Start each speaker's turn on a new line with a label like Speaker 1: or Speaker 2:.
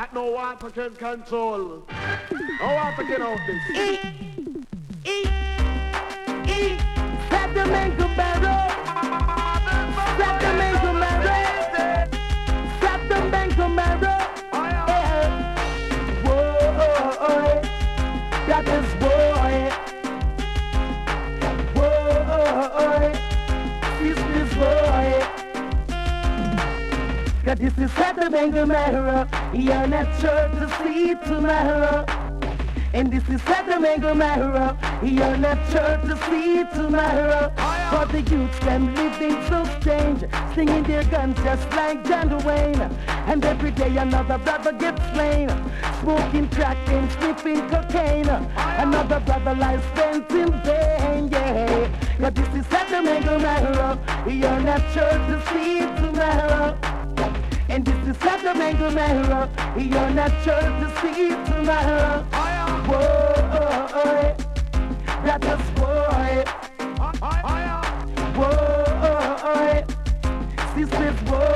Speaker 1: that no water can control. No water can out this.
Speaker 2: Set the man to battle. Set the man to battle. Set the man to battle. Whoa, that is boy. Whoa, this boy. Cause this is set the man to battle. You're not sure to see tomorrow. And this is set the man to battle. You're not sure to see tomorrow. For the youths them living so strange, singing their guns just like John Wayne. And every day another brother gets slain, smoking crack and sniffing cocaine. Another brother lies spent in vain, yeah. Cause this is set the man to battle. You're not sure to see tomorrow. And this is set the man to battle. You're not sure to see tomorrow. Whoa, that is boy. Whoa, sisters, whoa.